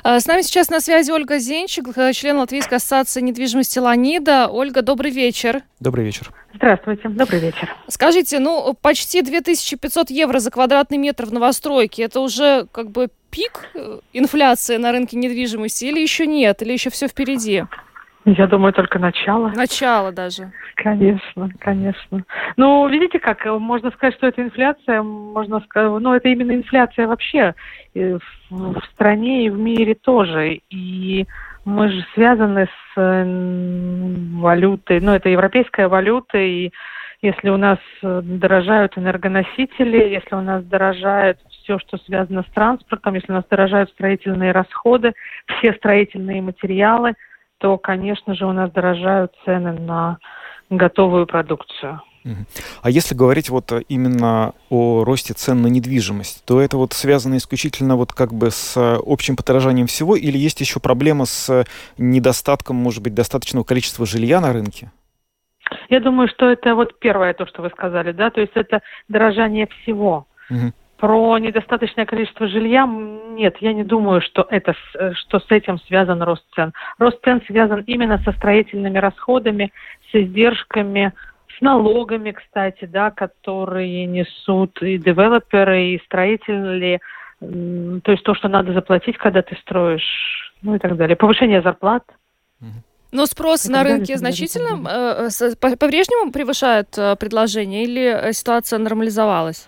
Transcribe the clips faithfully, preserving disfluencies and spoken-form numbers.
С нами сейчас на связи Ольга Зенчик, член Латвийской ассоциации недвижимости «Ланида». Ольга, добрый вечер. Добрый вечер. Здравствуйте, добрый вечер. Скажите, ну, почти две тысячи пятьсот евро за квадратный метр в новостройке, это уже как бы пик инфляции на рынке недвижимости или еще нет, или еще все впереди? Я думаю, только начало. Начало даже. Конечно, конечно. Ну, видите как, можно сказать, что это инфляция, можно сказать, ну, это именно инфляция вообще в, в стране и в мире тоже. И мы же связаны с валютой, ну, это европейская валюта, и если у нас дорожают энергоносители, если у нас дорожает все, что связано с транспортом, если у нас дорожают строительные расходы, все строительные материалы, то, конечно же, у нас дорожают цены на готовую продукцию. А если говорить вот именно о росте цен на недвижимость, то это вот связано исключительно вот как бы с общим подорожанием всего, или есть еще проблема с недостатком, может быть, достаточного количества жилья на рынке? Я думаю, что это вот первое то, что вы сказали, да, то есть это дорожание всего. Угу. Про недостаточное количество жилья нет, я не думаю, что это, что с этим связан рост цен. Рост цен связан именно со строительными расходами, с издержками, с налогами, кстати, да, которые несут и девелоперы, и строители, то есть то, что надо заплатить, когда ты строишь, ну и так далее. Повышение зарплат. Но спрос на рынке значительно э, по-прежнему превышает предложение или ситуация нормализовалась?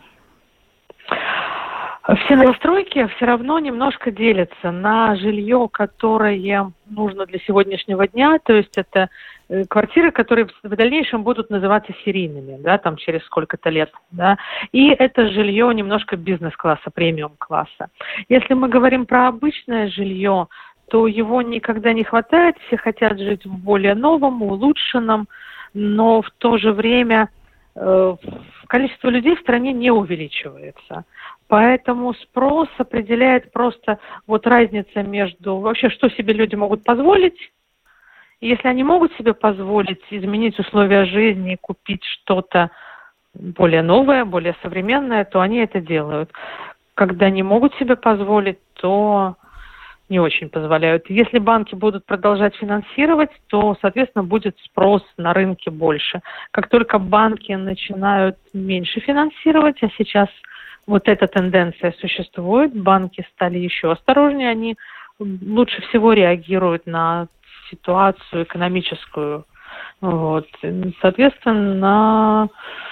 Все новостройки все равно немножко делятся на жилье, которое нужно для сегодняшнего дня, то есть это квартиры, которые в дальнейшем будут называться серийными, да, там через сколько-то лет, да, и это жилье немножко бизнес-класса, премиум-класса. Если мы говорим про обычное жилье, то его никогда не хватает, все хотят жить в более новом, улучшенном, но в то же время э, количество людей в стране не увеличивается. Поэтому спрос определяет просто вот разница между вообще, что себе люди могут позволить. И если они могут себе позволить изменить условия жизни и купить что-то более новое, более современное, то они это делают. Когда не могут себе позволить, то не очень позволяют. Если банки будут продолжать финансировать, то, соответственно, будет спрос на рынке больше. Как только банки начинают меньше финансировать, а сейчас вот эта тенденция существует, банки стали еще осторожнее, они лучше всего реагируют на ситуацию экономическую. Вот. Соответственно,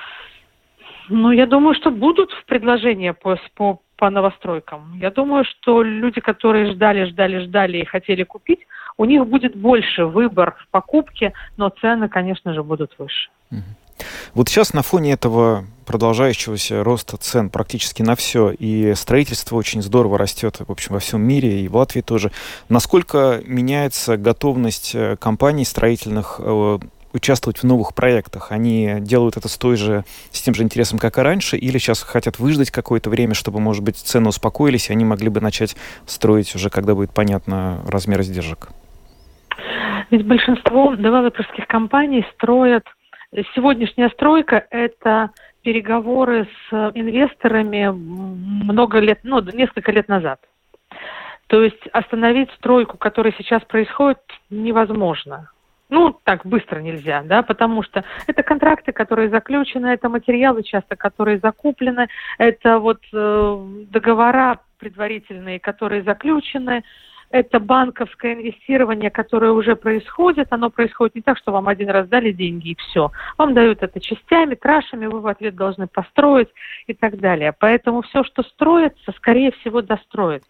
ну, я думаю, что будут предложения по, по, по новостройкам. Я думаю, что люди, которые ждали, ждали, ждали и хотели купить, у них будет больше выбор в покупке, но цены, конечно же, будут выше. Вот сейчас на фоне этого продолжающегося роста цен практически на все, и строительство очень здорово растет, в общем, во всем мире, и в Латвии тоже. Насколько меняется готовность компаний строительных э, участвовать в новых проектах? Они делают это с, той же, с тем же интересом, как и раньше, или сейчас хотят выждать какое-то время, чтобы, может быть, цены успокоились, и они могли бы начать строить уже, когда будет понятно размер издержек? Ведь большинство девелоперских компаний строят. Сегодняшняя стройка – это переговоры с инвесторами много лет, ну, несколько лет назад. То есть остановить стройку, которая сейчас происходит, невозможно. Ну, так быстро нельзя, да, потому что это контракты, которые заключены, это материалы часто, которые закуплены, это вот э, договора предварительные, которые заключены. Это банковское инвестирование, которое уже происходит. Оно происходит не так, что вам один раз дали деньги и все. Вам дают это частями, траншами, вы в ответ должны построить и так далее. Поэтому все, что строится, скорее всего, достроится.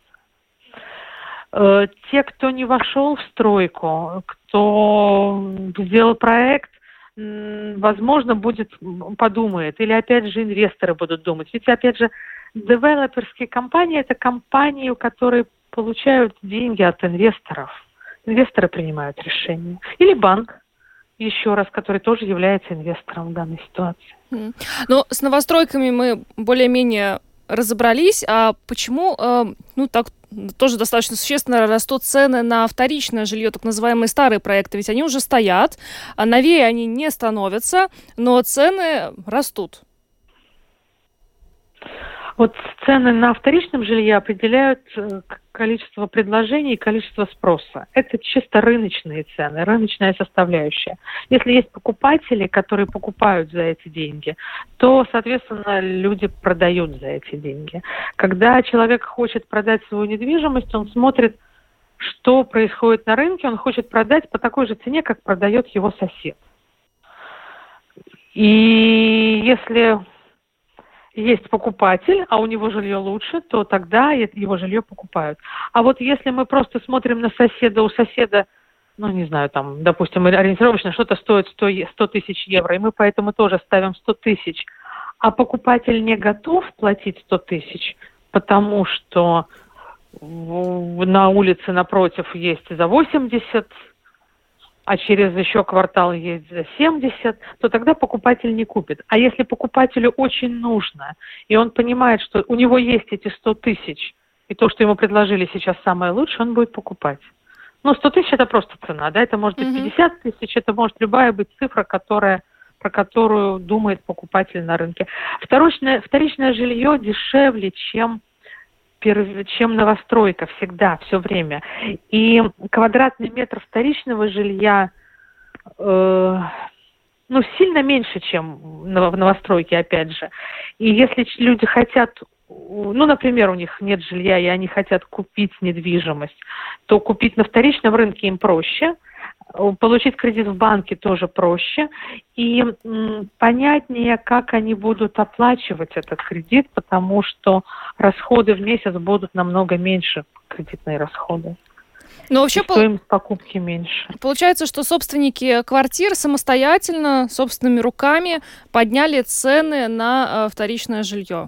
Те, кто не вошел в стройку, кто сделал проект, возможно, будет, подумает. Или, опять же, инвесторы будут думать. Ведь, опять же, девелоперские компании – это компании, у которых получают деньги от инвесторов. Инвесторы принимают решения. Или банк, еще раз, который тоже является инвестором в данной ситуации. Mm. Ну, с новостройками мы более-менее разобрались. А почему, э, ну, так тоже достаточно существенно растут цены на вторичное жилье, так называемые старые проекты? Ведь они уже стоят, а новее они не становятся, но цены растут. Вот цены на вторичном жилье определяют количество предложений и количество спроса. Это чисто рыночные цены, рыночная составляющая. Если есть покупатели, которые покупают за эти деньги, то, соответственно, люди продают за эти деньги. Когда человек хочет продать свою недвижимость, он смотрит, что происходит на рынке, он хочет продать по такой же цене, как продает его сосед. И если есть покупатель, а у него жилье лучше, то тогда его жилье покупают. А вот если мы просто смотрим на соседа, у соседа, ну, не знаю, там, допустим, ориентировочно что-то стоит сто тысяч евро, и мы поэтому тоже ставим сто тысяч, а покупатель не готов платить сто тысяч, потому что на улице напротив есть за восемьдесят, а через еще квартал есть за семьдесят, то тогда покупатель не купит. А если покупателю очень нужно, и он понимает, что у него есть эти сто тысяч, и то, что ему предложили сейчас самое лучшее, он будет покупать. Ну, сто тысяч – это просто цена, да, это может быть пятьдесят тысяч, это может любая быть цифра, которая, про которую думает покупатель на рынке. Вторичное, вторичное жилье дешевле, чем чем новостройка всегда, все время. И квадратный метр вторичного жилья э, ну, сильно меньше, чем в новостройке, опять же. И если люди хотят, ну, например, у них нет жилья, и они хотят купить недвижимость, то купить на вторичном рынке им проще, получить кредит в банке тоже проще, и м, понятнее, как они будут оплачивать этот кредит, потому что расходы в месяц будут намного меньше, кредитные расходы. Но вообще и стоимость покупки меньше. Получается, что собственники квартир самостоятельно, собственными руками подняли цены на э, вторичное жилье.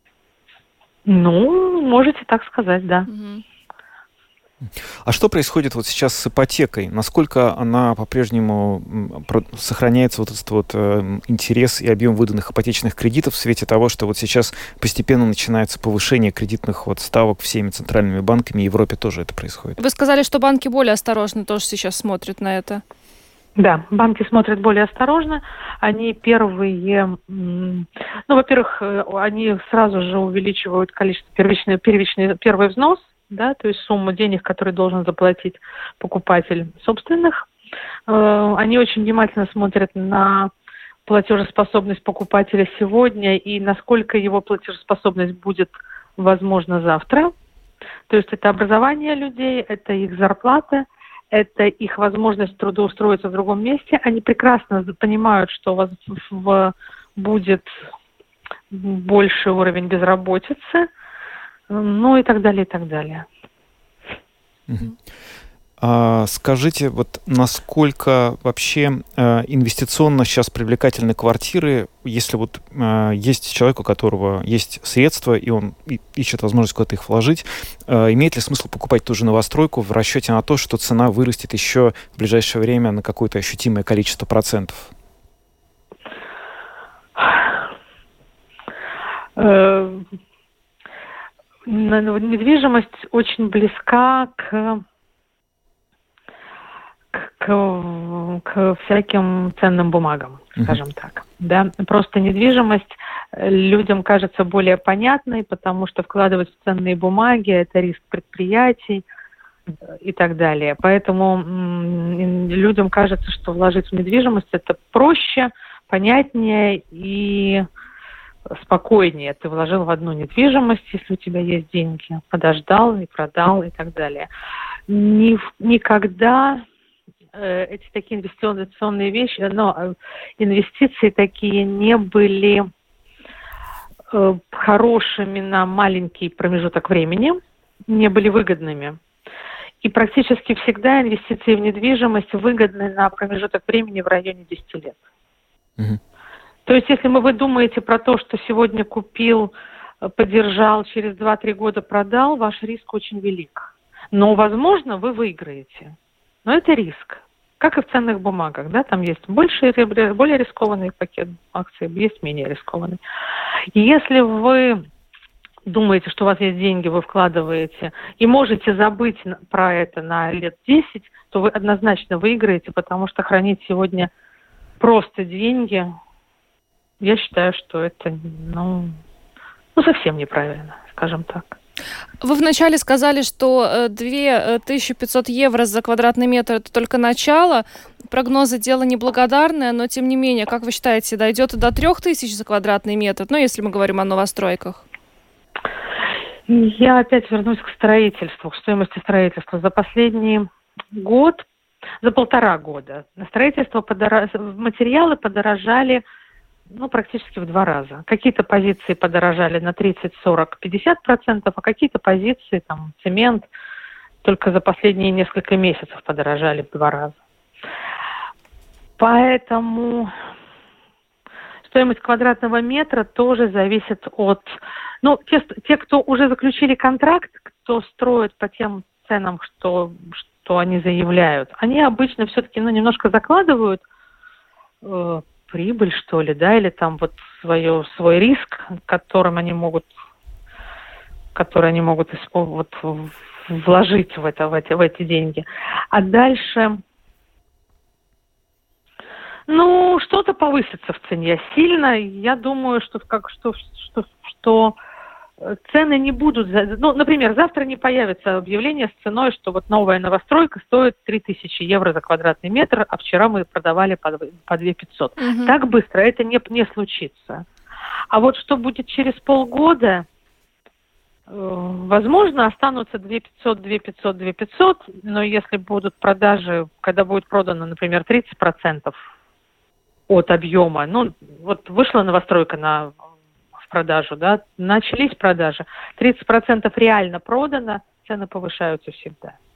Ну, можете так сказать, да. Угу. А что происходит вот сейчас с ипотекой? Насколько она по-прежнему сохраняется вот этот вот интерес и объем выданных ипотечных кредитов в свете того, что вот сейчас постепенно начинается повышение кредитных вот ставок всеми центральными банками, в Европе тоже это происходит? Вы сказали, что банки более осторожно тоже сейчас смотрят на это. Да, банки смотрят более осторожно. Они первые, ну, во-первых, они сразу же увеличивают количество первичный, первичный первый взнос, да, то есть сумму денег, которую должен заплатить покупатель собственных. Они очень внимательно смотрят на платежеспособность покупателя сегодня и насколько его платежеспособность будет, возможно, завтра. То есть это образование людей, это их зарплата, это их возможность трудоустроиться в другом месте. Они прекрасно понимают, что у вас в, будет больший уровень безработицы, ну и так далее, и так далее. Uh-huh. А скажите, вот насколько вообще э, инвестиционно сейчас привлекательны квартиры, если вот э, есть человек, у которого есть средства, и он и, ищет возможность куда-то их вложить, э, имеет ли смысл покупать ту же новостройку в расчете на то, что цена вырастет еще в ближайшее время на какое-то ощутимое количество процентов? Недвижимость очень близка к, к, к всяким ценным бумагам, скажем mm-hmm. так. Да? Просто недвижимость людям кажется более понятной, потому что вкладывать в ценные бумаги – это риск предприятий и так далее. Поэтому м, людям кажется, что вложить в недвижимость – это проще, понятнее и спокойнее. Ты вложил в одну недвижимость, если у тебя есть деньги, подождал и продал и так далее. Ни, никогда э, эти такие инвестиционные вещи, но э, инвестиции такие не были э, хорошими на маленький промежуток времени, не были выгодными. И практически всегда инвестиции в недвижимость выгодны на промежуток времени в районе десяти лет. Mm-hmm. То есть, если вы думаете про то, что сегодня купил, подержал, через два-три года продал, ваш риск очень велик. Но, возможно, вы выиграете. Но это риск. Как и в ценных бумагах, да, там есть больше, более рискованный пакет акций, есть менее рискованный. И если вы думаете, что у вас есть деньги, вы вкладываете, и можете забыть про это на лет десять, то вы однозначно выиграете, потому что хранить сегодня просто деньги... Я считаю, что это, ну, ну, совсем неправильно, скажем так. Вы вначале сказали, что две тысячи пятьсот евро за квадратный метр – это только начало. Прогнозы – дело неблагодарное, но тем не менее, как вы считаете, дойдет до трех тысяч за квадратный метр, ну, если мы говорим о новостройках? Я опять вернусь к строительству, к стоимости строительства. За последний год, за полтора года на строительство подорож... материалы подорожали ну, практически в два раза. Какие-то позиции подорожали на тридцать, сорок, пятьдесят процентов, а какие-то позиции, там, цемент, только за последние несколько месяцев подорожали в два раза. Поэтому стоимость квадратного метра тоже зависит от... Ну, те, те, кто уже заключили контракт, кто строит по тем ценам, что, что они заявляют, они обычно все-таки ну, немножко закладывают э, прибыль, что ли, да, или там вот свое, свой риск, которым они могут, который они могут вот, вложить в, это, в, эти, в эти деньги. А дальше, ну, что-то повысится в цене сильно. Я думаю, что, как, что, что, что цены не будут... Ну, например, завтра не появится объявление с ценой, что вот новая новостройка стоит три тысячи евро за квадратный метр, а вчера мы продавали по, по две тысячи пятьсот. Угу. Так быстро это не, не случится. А вот что будет через полгода, возможно, останутся две тысячи пятьсот, две тысячи пятьсот, две тысячи пятьсот, но если будут продажи, когда будет продано, например, тридцать процентов от объема, ну, вот вышла новостройка на... в продажу, да, начались продажи, тридцать процентов реально продано, цены повышаются всегда.